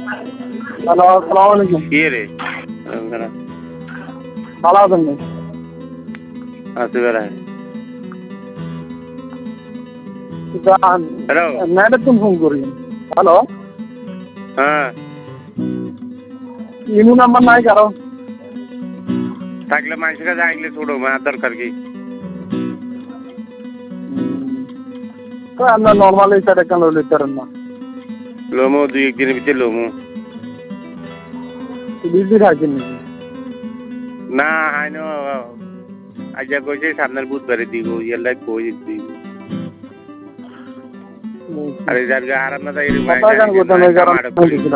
Hello, আসসালামু আলাইকুম। কি রে ভালো আছেন নি? আছি বেড়া হ্যালো ম্যাডাম তুমি ফোন করি। হ্যালো, হ্যাঁ ইমু নাম্বার নাই কারো? থাকলে মানুষের কাছে আইলে ছোড়ো মার দরকার কি তো আমরা নর্মালি সেটা কেন লিখতেন না? লোমো দুই একদিনের ভিতরে লোমো বিজি থাকেন নাকি? না হাইন আজ কইছে সামনের বুধবারে দিব ইয়াল্লাই কই দিব আরে যার আরাম না তাই কথা কেন করতেন? এই কারণে